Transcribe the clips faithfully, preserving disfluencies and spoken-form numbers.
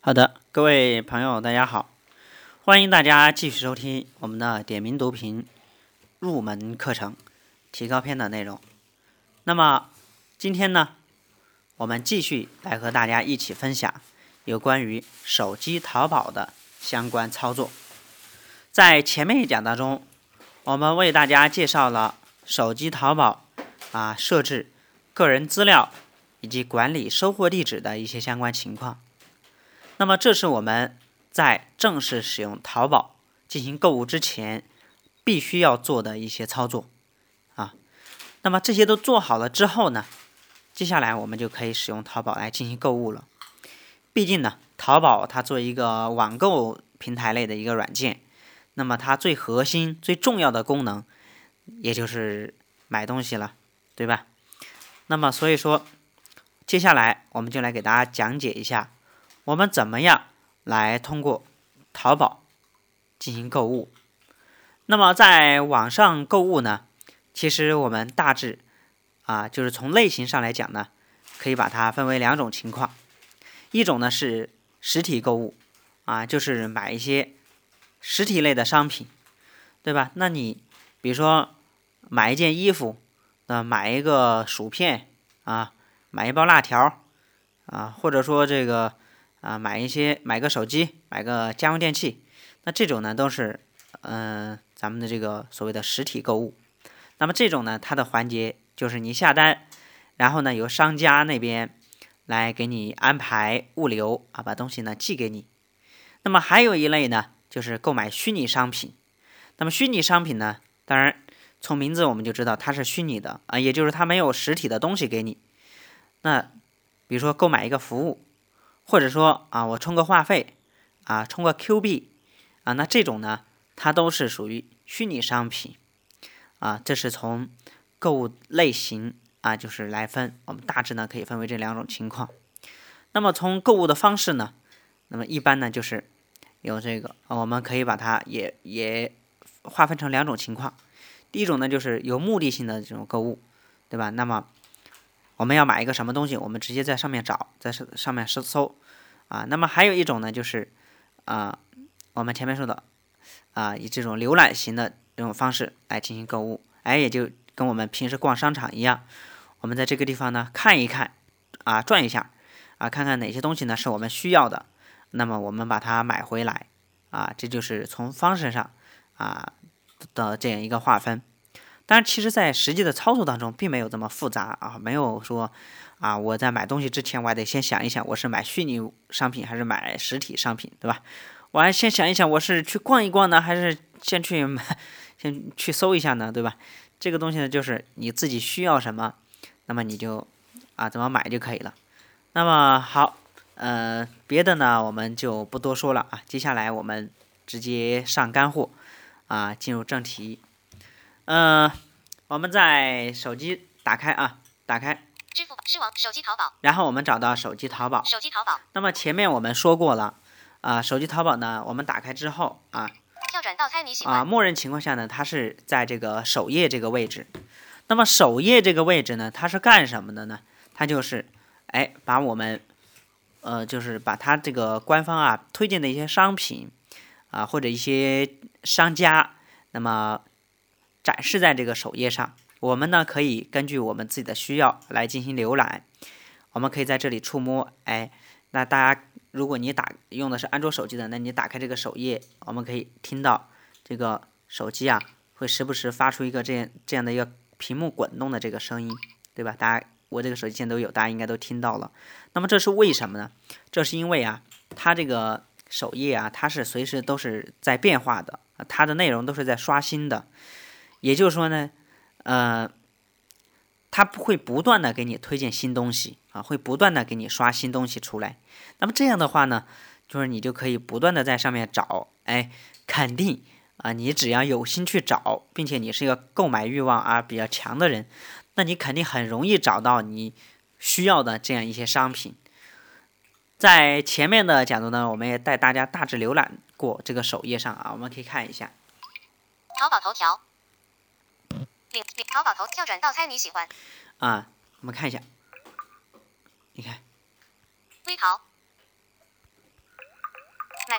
好的，各位朋友，大家好，欢迎大家继续收听我们的点名读评入门课程提高篇的内容。那么今天呢，我们继续来和大家一起分享有关于手机淘宝的相关操作。在前面一讲当中，我们为大家介绍了手机淘宝啊设置个人资料以及管理收货地址的一些相关情况。那么这是我们在正式使用淘宝进行购物之前必须要做的一些操作啊。那么这些都做好了之后呢，接下来我们就可以使用淘宝来进行购物了。毕竟呢，淘宝它作为一个网购平台类的一个软件，那么它最核心最重要的功能也就是买东西了，对吧？那么所以说接下来我们就来给大家讲解一下我们怎么样来通过淘宝进行购物。那么在网上购物呢，其实我们大致啊，就是从类型上来讲呢，可以把它分为两种情况。一种呢是实体购物啊，就是买一些实体类的商品，对吧？那你比如说买一件衣服，呃，买一个薯片啊，买一包辣条啊，或者说这个啊，买一些买个手机，买个家用电器，那这种呢都是嗯、呃、咱们的这个所谓的实体购物。那么这种呢，它的环节就是你下单，然后呢由商家那边来给你安排物流啊，把东西呢寄给你。那么还有一类呢，就是购买虚拟商品。那么虚拟商品呢，当然从名字我们就知道它是虚拟的啊，也就是它没有实体的东西给你。那比如说购买一个服务，或者说啊，我充个话费啊，充个 Q 币啊，那这种呢，它都是属于虚拟商品啊。这是从购物类型啊，就是来分，我们大致呢可以分为这两种情况。那么从购物的方式呢，那么一般呢就是有这个，我们可以把它也也划分成两种情况。第一种呢就是有目的性的这种购物，对吧？那么我们要买一个什么东西，我们直接在上面找，在上面搜啊。那么还有一种呢，就是啊，我们前面说的啊，以这种浏览型的这种方式来进行购物，哎，也就跟我们平时逛商场一样，我们在这个地方呢看一看啊，转一下啊，看看哪些东西呢是我们需要的，那么我们把它买回来啊，这就是从方式上啊的这样一个划分。当然，其实在实际的操作当中并没有这么复杂啊，没有说啊，我在买东西之前我还得先想一想，我是买虚拟商品还是买实体商品，对吧？我还先想一想，我是去逛一逛呢，还是先去买，先去搜一下呢，对吧？这个东西呢，就是你自己需要什么，那么你就啊怎么买就可以了。那么好，呃，别的呢我们就不多说了啊，接下来我们直接上干货啊，进入正题。呃，我们在手机打开啊，打开支付宝视网手机淘宝， 然后我们找到手机淘宝。 手机淘宝。 那么前面我们说过了啊，手机淘宝呢，我们打开之后啊， 跳转到猜你喜欢啊，默认情况下呢，它是在这个首页这个位置。那么首页这个位置呢，它是干什么的呢？它就是哎，把我们呃，就是把它这个官方啊推荐的一些商品啊，或者一些商家，那么展示在这个首页上。我们呢可以根据我们自己的需要来进行浏览。我们可以在这里触摸，哎，那大家如果你打用的是安卓手机的，那你打开这个首页，我们可以听到这个手机啊会时不时发出一个这样这样的一个屏幕滚动的这个声音，对吧？大家我这个手机现在都有，大家应该都听到了。那么这是为什么呢？这是因为啊，它这个首页啊，它是随时都是在变化的，它的内容都是在刷新的。也就是说呢，呃，它会不断的给你推荐新东西啊，会不断的给你刷新东西出来。那么这样的话呢，就是你就可以不断的在上面找，哎，肯定啊，你只要有心去找，并且你是一个购买欲望啊比较强的人，那你肯定很容易找到你需要的这样一些商品。在前面的讲座呢，我们也带大家大致浏览过这个首页上啊，我们可以看一下。 淘宝头条，领领淘宝头跳转到猜你喜欢啊，我们看一下，你看微淘，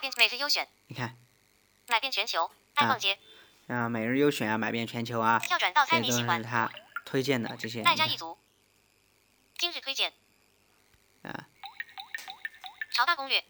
遍每日优选， 你看， 买遍全球，爱逛街， 啊，每日优选啊，买遍全球啊， 跳转到猜这都你喜欢， 是他推荐的这些。 爱家一族，今日推荐， 啊， 潮大攻略，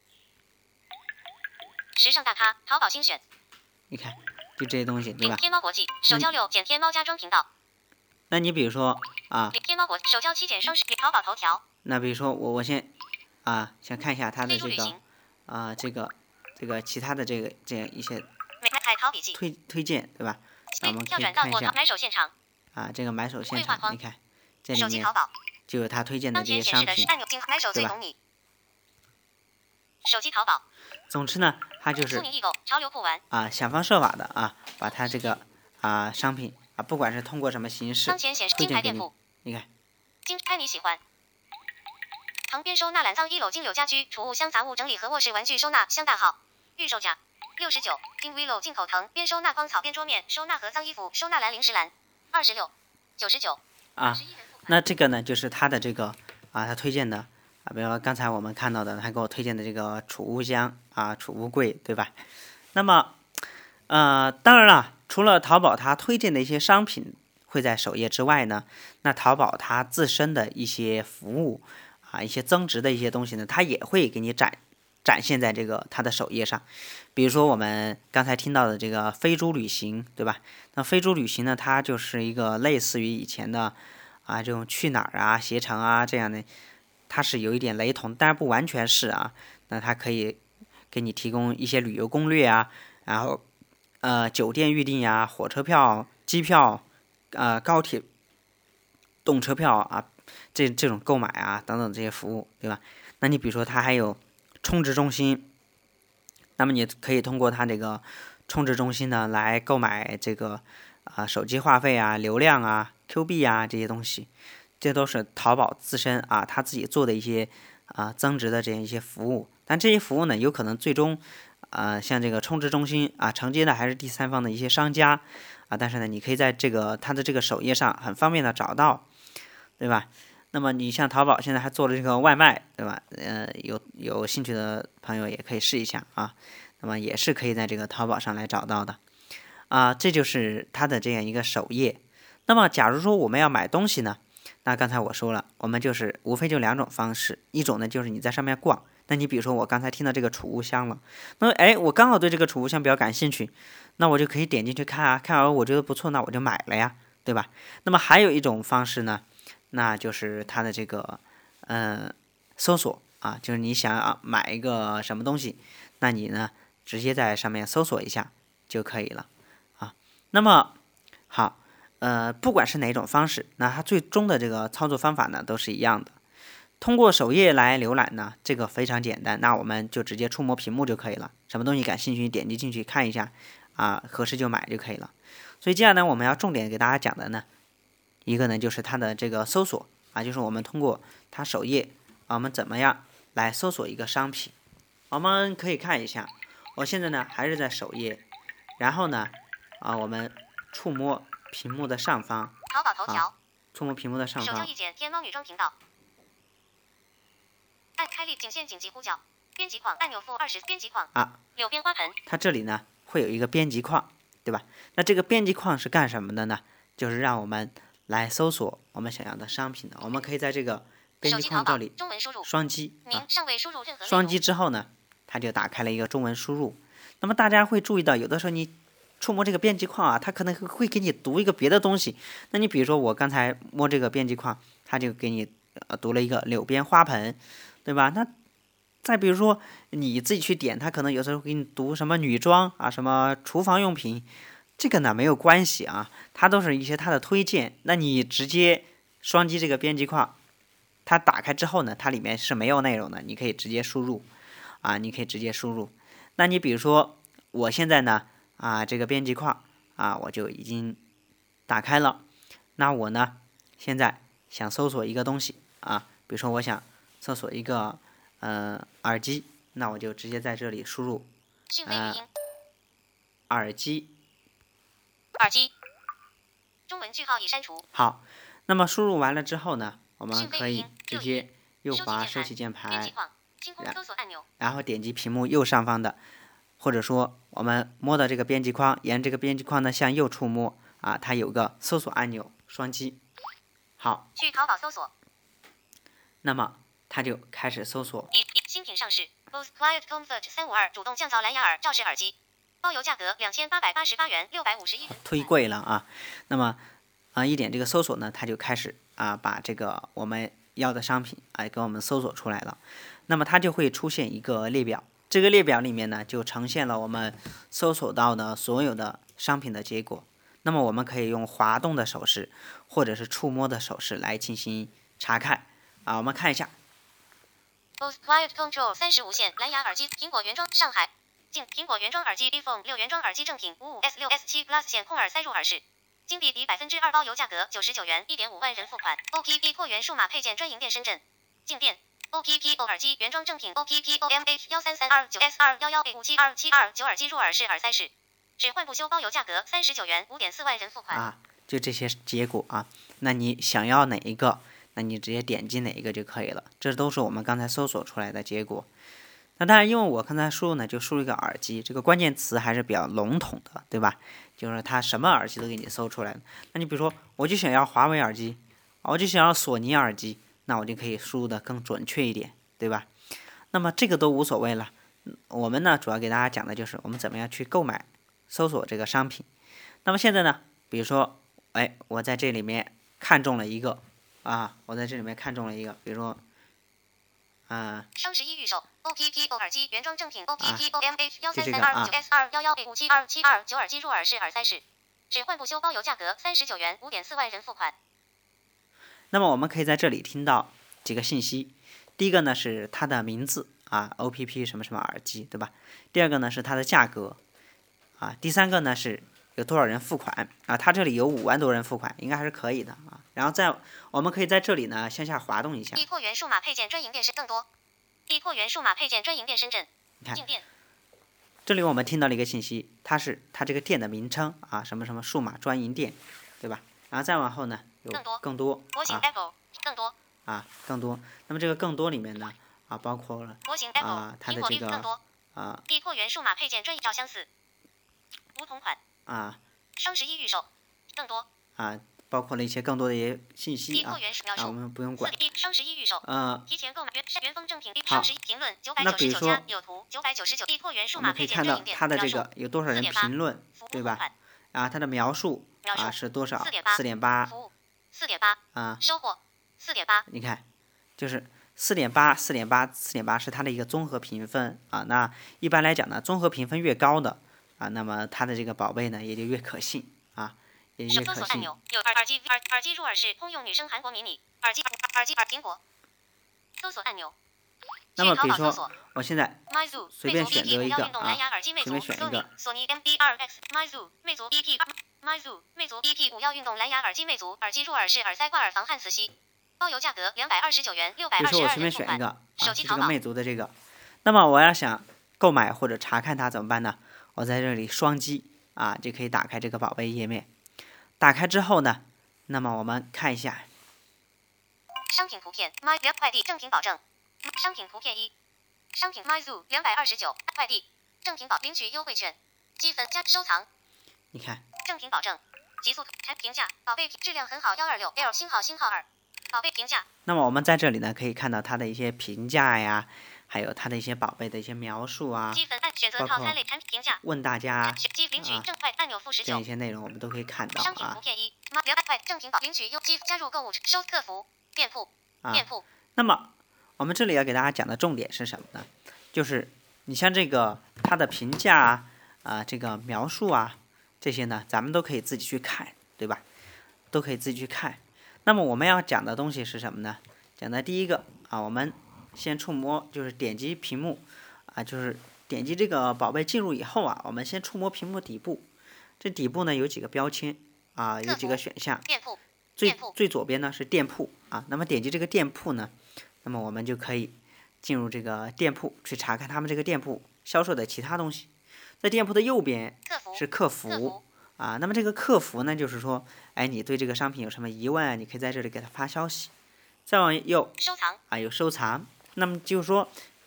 时尚大咖，淘宝精选， 你看，就这些东西，对领吧？ 天猫国际，手交六减天猫家装频道， 那你比如说啊， 领天猫国手交七减双十，淘宝头条， 那比如说我我先啊，想看一下他的这个飞猪旅行， 啊，这个这个其他的这个这样一些美海淘笔记， 推推荐，对吧？那我们可跳以转到我淘看一下买手现场， 啊，这个买手现场， 绘画框你看这里面手机淘宝， 就有他推荐的当这些商品前显示的是。按钮，请买手最对吧懂你，手机淘宝， 总之呢，他就是聪明易购，潮流酷玩， 啊，想方设法的啊，把他这个啊商品啊，不管是通过什么形式当前显示推荐给你金牌店铺，， 你看金猜你喜欢。旁边收纳揽藏一楼金柳家居储物箱杂物整理和卧室玩具收纳箱大号，预售价六十九。金 Willow 进口藤边收纳光草边桌面收纳盒脏衣服收纳篮零食篮二十六九十九。 啊，那这个呢就是他的这个啊，他推荐的啊，比如说刚才我们看到的，他给我推荐的这个储物箱啊、储物柜，对吧？那么呃，当然了，除了淘宝它推荐的一些商品会在首页之外呢，那淘宝它自身的一些服务啊，一些增值的一些东西呢，它也会给你展展现在这个它的首页上。比如说我们刚才听到的这个飞猪旅行，对吧？那飞猪旅行呢，它就是一个类似于以前的啊这种去哪儿啊、携程啊这样的，它是有一点雷同，但是不完全是啊。那它可以给你提供一些旅游攻略啊，然后呃酒店预订呀、火车票、机票、呃高铁动车票啊，这这种购买啊等等这些服务，对吧？那你比如说它还有充值中心，那么你可以通过它这个充值中心呢来购买这个啊、呃手机话费啊、流量啊、Q 币啊这些东西，这都是淘宝自身啊它自己做的一些啊、呃增值的这样一些服务。但这些服务呢，有可能最终啊、呃像这个充值中心啊承接的还是第三方的一些商家啊，但是呢，你可以在这个它的这个首页上很方便的找到，对吧？那么你像淘宝现在还做了这个外卖，对吧？呃，有有兴趣的朋友也可以试一下啊。那么也是可以在这个淘宝上来找到的啊。这就是它的这样一个首页。那么假如说我们要买东西呢，那刚才我说了，我们就是无非就两种方式，一种呢就是你在上面逛。那你比如说我刚才听到这个储物箱了，那么哎，我刚好对这个储物箱比较感兴趣，那我就可以点进去看啊，看完我觉得不错，那我就买了呀，对吧？那么还有一种方式呢，那就是它的这个嗯、呃、搜索啊，就是你想要买一个什么东西，那你呢直接在上面搜索一下就可以了啊。那么好，呃，不管是哪种方式，那它最终的这个操作方法呢都是一样的。通过首页来浏览呢，这个非常简单，那我们就直接触摸屏幕就可以了。什么东西感兴趣，点击进去看一下，啊，合适就买就可以了。所以接下来我们要重点给大家讲的呢，一个呢就是它的这个搜索啊，就是我们通过它首页啊，我们怎么样来搜索一个商品。我们可以看一下，我现在呢还是在首页，然后呢啊，我们触摸屏幕的上方， 淘宝头条， 触摸屏幕的上方手交一减天猫女装频道，按开立仅限紧急呼叫，编辑框按钮负二十，编辑框啊， 柳边花盆， 它这里呢会有一个编辑框，对吧？那这个编辑框是干什么的呢？就是让我们来搜索我们想要的商品的。我们可以在这个编手机淘宝辑框这里中文输入， 双击您啊， 尚未输入任何内双容击之后呢，它就打开了一个中文输入。那么大家会注意到，有的时候你触摸这个编辑框啊，它可能会给你读一个别的东西。那你比如说我刚才摸这个编辑框，它就给你呃读了一个柳边花盆，对吧？那再比如说你自己去点，它可能有时候给你读什么女装啊，什么厨房用品，这个呢没有关系啊，它都是一些它的推荐。那你直接双击这个编辑框，它打开之后呢，它里面是没有内容的，你可以直接输入啊，你可以直接输入。那你比如说我现在呢啊这个编辑框啊我就已经打开了，那我呢现在想搜索一个东西啊，比如说我想搜索一个呃耳机，那我就直接在这里输入讯飞语音， 耳机。 耳机，中文句号已删除， 好，那么输入完了之后呢，我们讯飞可以语音直接右收滑收起键起键盘， 编辑框清空搜索按钮， 然后点击屏幕右上方的，或者说我们摸到这个编辑框，沿这个编辑框呢向右触摸啊，它有个搜索按钮，双击。好， 去淘宝搜索， 那么它就开始搜索。 一一新品上市 ，Bose Quiet Comfort 三五二主动降噪蓝牙耳罩式耳机，包邮价格两千八百八十八元，六百五十一。 忒贵了啊！那么啊，一点这个搜索呢，它就开始啊把这个我们要的商品哎给我们搜索出来了。那么它就会出现一个列表，这个列表里面呢就呈现了我们搜索到的所有的商品的结果。那么我们可以用滑动的手势或者是触摸的手势来进行查看啊。我们看一下 ，Bose Quiet Control 三十无线蓝牙耳机，苹果原装，上海。进苹果原装耳机 iPhone 六原装耳机正品五五 S 六 S 七 Plus 线空耳塞入耳式，金币抵百分之二包邮价格九十九元，一点五万人付款。O P P 扩源数码配件专营店深圳。静电 O P P O 耳机原装正品 O P P O M H 幺三三二九 S 二幺幺 A 五七二七二九耳机入耳式耳塞式，只换不修包邮价格三十九元，五点四万人付款。 啊，就这些结果啊。那你想要哪一个，那你直接点击哪一个就可以了。这都是我们刚才搜索出来的结果。那当然，因为我刚才输入呢，就输入一个耳机，这个关键词还是比较笼统的，对吧？就是它什么耳机都给你搜出来了。那你比如说，我就想要华为耳机，我就想要索尼耳机，那我就可以输入的更准确一点，对吧？那么这个都无所谓了。我们呢，主要给大家讲的就是我们怎么样去购买、搜索这个商品。那么现在呢，比如说，哎，我在这里面看中了一个啊，我在这里面看中了一个，比如说。啊， 双十一预售 O P P O 耳机原装正品 O P P O M H 幺三三啊二九 S 二幺幺 A 五七二七二九耳机入耳式耳塞式，只换不修包邮价格三十九元，五点四万人付款。 那么我们可以在这里听到几个信息，第一个呢是它的名字啊 O P P 什么什么耳机，对吧？第二个呢是它的价格啊，第三个呢是有多少人付款啊？它这里有五万多人付款，应该还是可以的啊。然后在我们可以在这里呢向下滑动一下。 易扩源数码配件专营店是更多。易扩源数码配件专营店深圳。 你看静电。 这里我们听到了一个信息，它是它这个店的名称啊，什么什么数码专营店，对吧？然后再往后呢有更多更多模型啊 Apple 更多啊更多。那么这个更多里面呢啊包括了模型 Apple 啊它苹果的这个更多啊易扩源数码配件专营照相似无同款啊双十一预售更多啊。包括了一些更多的一些信息啊， 啊， 我们不用管。 双十一预售， 呃， 提前购买原原封正品。 好， 双十一评论九百九十九家，有图九百九十九。易扩源数我码配们可以看到件专营店它的这个有多少人评论，对吧？啊，它的描述啊是多少？四点八。 服务四点八。 啊， 收获四点八。 你看，就是四点八，四点八，四点八是它的一个综合评分啊。那一般来讲呢，综合评分越高的啊，那么它的这个宝贝呢也就越可信啊。也越可信。 有耳耳机耳耳机入耳式通用女生韩国迷你耳机耳机耳苹果搜索按钮。 那么比如说，我现在随便选择一个啊，随便选一个。 索尼 M D 二 X MyZoo 魅族 E P MyZoo 魅族 E P 五要运动蓝牙耳机魅族耳机入耳式耳塞挂耳防汗磁吸，包邮价格两百二十九元，六百二十二元付款。 比如说我随便选一个啊，这个魅族的这个。那么我要想购买或者查看它怎么办呢？我在这里双击啊，就可以打开这个宝贝页面。打开之后呢，那么我们看一下商品图片 My 快递正品保证。商品图片一，商品 MyZoo 两百二十九快递正品保领取优惠券，积分加收藏。 你看， 正品保证，极速产评价，宝贝质量很好，幺二六 L 星号星号二，宝贝评价。 那么我们在这里呢，可以看到它的一些评价呀，还有它的一些宝贝的一些描述啊， 积分按选择套餐类产品评价， 问大家啊， 领取正快按钮负十九， 这样一些内容我们都可以看到啊。 商品图片一，两百块正品保领取优积加入购物收客服店铺店铺。 那么我们这里要给大家讲的重点是什么呢？就是你像这个它的评价啊，啊这个描述啊，这些呢，咱们都可以自己去看，对吧？都可以自己去看。那么我们要讲的东西是什么呢？讲的第一个啊，我们先触摸，就是点击屏幕啊，就是点击这个宝贝进入以后啊，我们先触摸屏幕底部。这底部呢有几个标签啊，有几个选项。 店铺。 最最左边呢是店铺啊，那么点击这个店铺呢，那么我们就可以进入这个店铺去查看他们这个店铺销售的其他东西。在店铺的右边是客服啊，那么这个客服呢，就是说，哎，你对这个商品有什么疑问，你可以在这里给他发消息。再往右， 收藏啊，有收藏。那么就是说，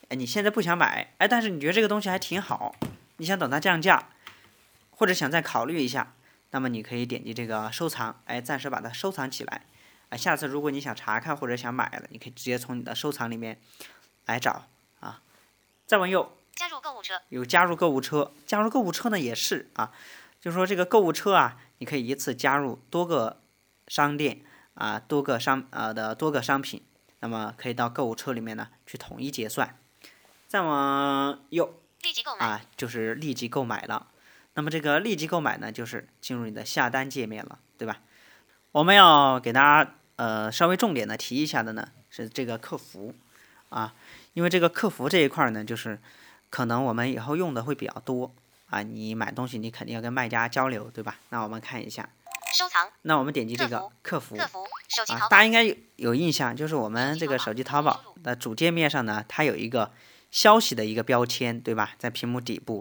哎，你现在不想买，哎，但是你觉得这个东西还挺好，你想等它降价，或者想再考虑一下，那么你可以点击这个收藏，哎，暂时把它收藏起来。啊，下次如果你想查看或者想买了，你可以直接从你的收藏里面来找啊。再往右， 加入购物车， 有加入购物车，加入购物车呢也是啊，就是说这个购物车啊，你可以一次加入多个商店啊，多个商呃的多个商品，那么可以到购物车里面呢去统一结算。再往右， 立即购买啊，就是立即购买了。那么这个立即购买呢，就是进入你的下单界面了，对吧？我们要给大家呃稍微重点的提一下的呢是这个客服啊，因为这个客服这一块呢，就是可能我们以后用的会比较多啊。你买东西你肯定要跟卖家交流，对吧？那我们看一下收藏， 那我们点击这个客服， 客服手机啊， 淘宝， 大家应该有有印象，就是我们这个手机淘宝的主界面上呢，它有一个消息的一个标签，对吧？在屏幕底部。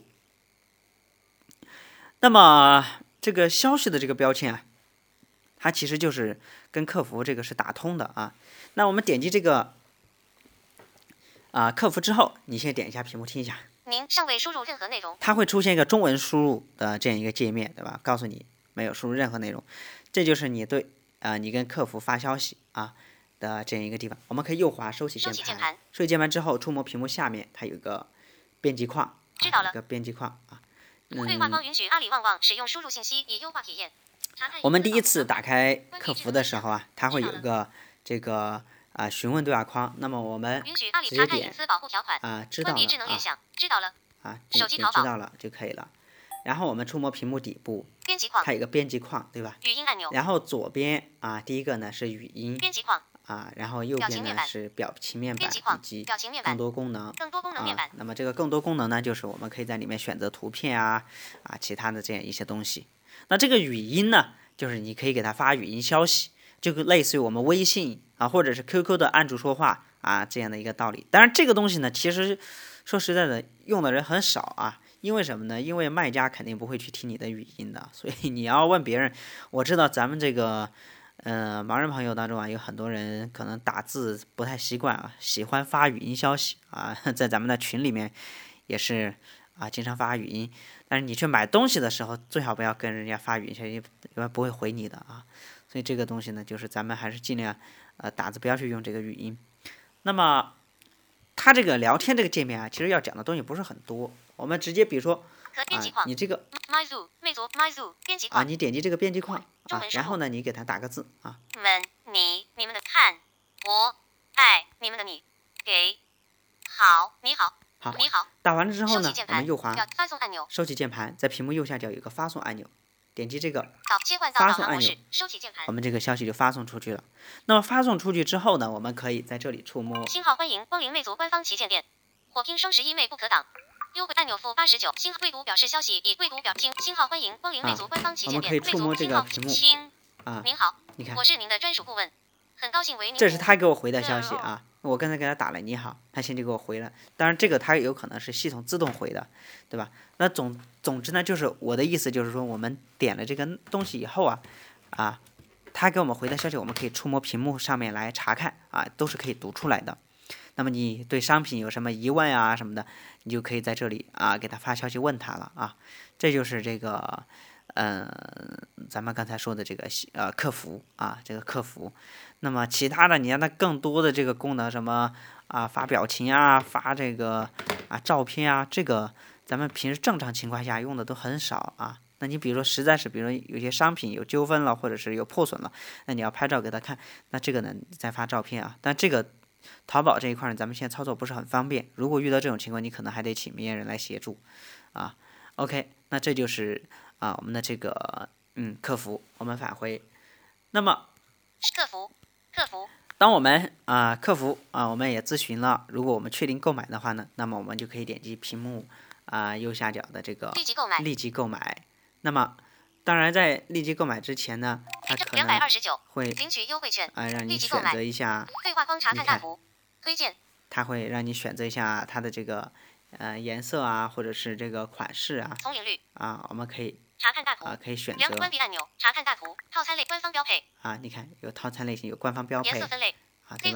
那么这个消息的这个标签啊，它其实就是跟客服这个是打通的啊。那我们点击这个啊客服之后，你先点一下屏幕听一下， 您尚未输入任何内容， 它会出现一个中文输入的这样一个界面，对吧？告诉你没有输入任何内容，这就是你对啊、呃、你跟客服发消息啊的这样一个地方。我们可以右滑收起键盘， 收起键盘， 收起键盘之后，触摸屏幕下面它有一个编辑框， 知道了啊、一个编辑框啊。 对话框允许阿里旺旺使用输入信息以优化体验。查看我们第一次打开客服的时候啊，它会有一个这个啊询问对话框，那么我们允许阿里直接点查看隐私保护条款， 啊知道关闭智能了啊联想，知道了。 啊手机淘宝知道了就可以了。然后我们触摸屏幕底部， 编辑框， 它有个编辑框，对吧？ 语音按钮， 然后左边啊第一个呢是语音编辑框， 啊，然后右边呢表情面板是表情面板以编辑框， 及更表情面板， 多功能。 更多功能面板啊，，那么这个更多功能呢，就是我们可以在里面选择图片啊啊其他的这样一些东西。那这个语音呢，就是你可以给它发语音消息，这个类似于我们微信啊或者是 Q Q 的按住说话啊这样的一个道理。当然这个东西呢，其实说实在的，用的人很少啊。因为什么呢？因为卖家肯定不会去听你的语音的，所以你要问别人。我知道咱们这个，呃，盲人朋友当中啊，有很多人可能打字不太习惯啊，喜欢发语音消息啊，在咱们的群里面也是啊，经常发语音。但是你去买东西的时候，最好不要跟人家发语音消息，因为不会回你的啊。所以这个东西呢，就是咱们还是尽量呃打字不要去用这个语音。那么它这个聊天这个界面啊，其实要讲的东西不是很多。我们直接比如说啊可编辑，框， 你这个 MyZoo 魅族 MyZoo 编辑啊， 框， 你点击这个编辑框啊中文，输入然后呢，你给它打个字啊， 们你你们的看我爱你们的你给好你好好， 你好， 打完了之后呢收起键，盘， 我们右滑表发送按钮， 收起键盘，在屏幕右下角有一个发送按钮，点击这个， 导切换到发送按钮导航模式，收起键盘我，们这个消息就发送出去了。那么发送出去之后呢，我们可以在这里触摸星号欢迎光临魅族官方旗舰店，火拼双十一魅不可挡。优惠按钮负八十九，星未读表示消息已未读表听星号欢迎光临魅族官方旗舰店， 我们可以触摸这个魅族屏幕星啊， 您好， 你看我，是您的专属顾问，很高兴为您。 这是他给我回的消息啊，我刚才给他打了你好，他现在就给我回了。当然这个他有可能是系统自动回的，对吧？那总总之呢，就是我的意思就是说，我们点了这个东西以后啊，啊，他给我们回的消息，我们可以触摸屏幕上面来查看啊，都是可以读出来的。那么你对商品有什么疑问啊什么的，你就可以在这里啊给他发消息问他了啊。这就是这个，嗯、呃，咱们刚才说的这个呃客服啊，这个客服。那么其他的，你让它更多的这个功能，什么啊发表情啊，发这个啊照片啊，这个咱们平时正常情况下用的都很少啊。那你比如说实在是，比如说有些商品有纠纷了，或者是有破损了，那你要拍照给他看，那这个呢你再发照片啊。但这个淘宝这一块呢，咱们现在操作不是很方便。如果遇到这种情况，你可能还得请明眼人来协助啊。OK， 那这就是啊我们的这个嗯客服，我们返回。那么客服客服当我们啊客服啊我们也咨询了，如果我们确定购买的话呢，那么我们就可以点击屏幕啊右下角的这个立即购买， 立即购买。那么当然在立即购买之前呢，它可能两百二十九， 会领取优惠券， 啊让你立即购买选择一下， 对话框查你看看大图，推荐它会让你选择一下它的这个呃颜色啊，或者是这个款式啊从领率啊，我们可以查看大图， 啊可以选两择关闭按钮查看大图，套餐类官方标配， 啊，你看有套餐类型，有官方标配颜色分类啊，对吧？ 黑红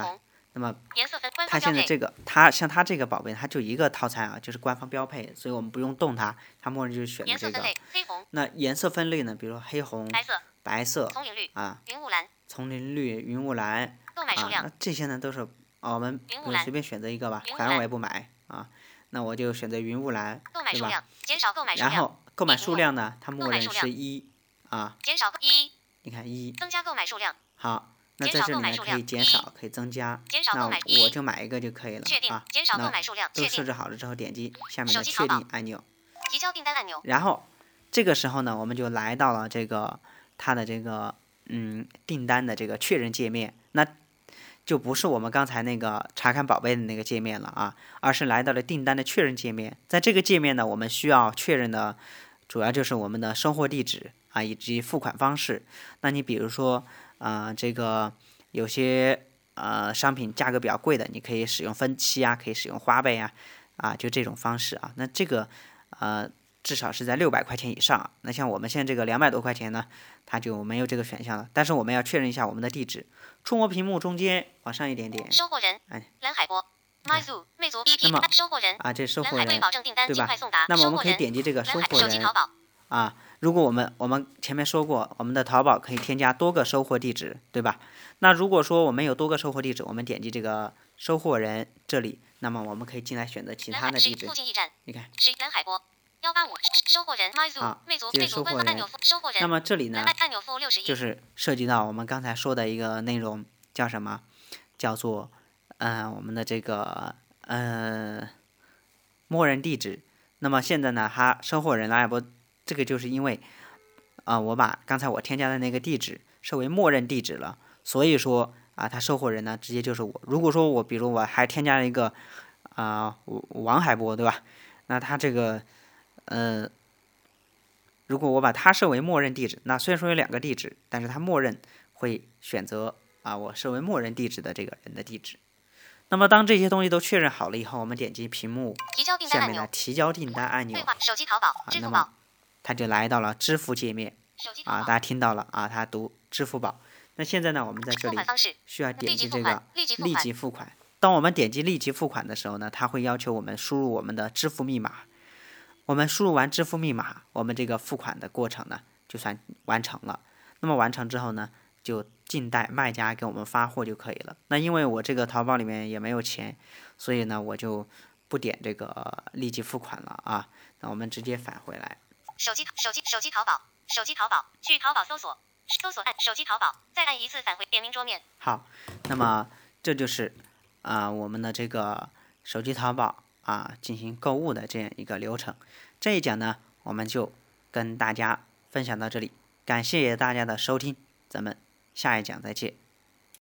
那么颜色分官它方标配。 现在这个，它像它这个宝贝，它就一个套餐啊，就是官方标配，所以我们不用动它，它默认就是选的这个。 颜色分类黑红、 那颜色分类呢？比如说黑红、 白色、 白色丛林绿、 啊、 云雾蓝。 丛林绿、云雾蓝啊， 购买数量那这些呢都是、啊、我们比云雾蓝如随便选择一个吧云，雾反正我蓝也不买啊，那我就选择云雾蓝，对吧？ 购买数量减少购买数量。 然后购买一屏幕数量呢，它默认购买数量是一啊， 减少一你看一， 增加购买数量。 好，那减少在这里呢购买数量可以减一少，可以增加， 减少那购买一我就买一个就可以了确定啊。 减少购那买数量。 都确定设置好了之后，点击下面的确手机淘宝定按钮， 提交订单按钮。 然后这个时候呢，我们就来到了这个它的这个嗯订单的这个确认界面，那就不是我们刚才那个查看宝贝的那个界面了啊，而是来到了订单的确认界面。在这个界面呢，我们需要确认的主要就是我们的收货地址啊，以及付款方式。那你比如说啊、呃，这个有些呃商品价格比较贵的，你可以使用分期啊，可以使用花呗啊，啊就这种方式啊。那这个呃至少是在六百块钱以上。那像我们现在这个两百多块钱呢，它就没有这个选项了。但是我们要确认一下我们的地址，触摸屏幕中间往上一点点， 收货人哎， 蓝海波 ，MyZoo 魅族 E P 那么收货人啊，这是收货人， 蓝海对保证订单对吧尽快送达。 那么我们可以收货人点击这个收蓝海货人手机淘宝啊。如果我们我们前面说过，我们的淘宝可以添加多个收货地址，对吧？那如果说我们有多个收货地址，我们点击这个收货人这里，那么我们可以进来选择其蓝海是他的地址附。近驿站你看， 是蓝海波幺八五收货人 MyZoo 好魅族这是魅族官收货人方按钮付收货人。 那么这里呢蓝，按钮付六十一。 就是涉及到我们刚才说的一个内容，叫什么？叫做嗯、呃、我们的这个嗯、呃、默认地址。那么现在呢，它收货人蓝海波，这个就是因为啊、呃、我把刚才我添加的那个地址设为默认地址了，所以说啊，它收货人呢直接就是我。如果说我比如我还添加了一个啊、呃、王海波，对吧？那它这个呃，如果我把它设为默认地址，那虽然说有两个地址，但是它默认会选择啊我设为默认地址的这个人的地址。那么当这些东西都确认好了以后，我们点击屏幕提交订单下面的按钮。 提交订单按钮对话手机淘宝支啊，那么付宝它就来到了支付界面啊， 手机淘宝大家听到了啊，它读支付宝。那现在呢，我们在这里付款方式需要点立即付款击这个立立即付款即付款。当我们点击立即付款的时候呢，它会要求我们输入我们的支付密码。我们输入完支付密码，我们这个付款的过程呢就算完成了。那么完成之后呢，就静待卖家给我们发货就可以了。那因为我这个淘宝里面也没有钱，所以呢我就不点这个立即付款了啊。那我们直接返回来。 手机手机手机淘宝手机淘宝去淘宝搜索搜索按手机淘宝再按一次返回点名桌面。 好，那么这就是啊、呃、我们的这个手机淘宝啊进行购物的这样一个流程。这一讲呢，我们就跟大家分享到这里，感谢大家的收听，咱们下一讲再见。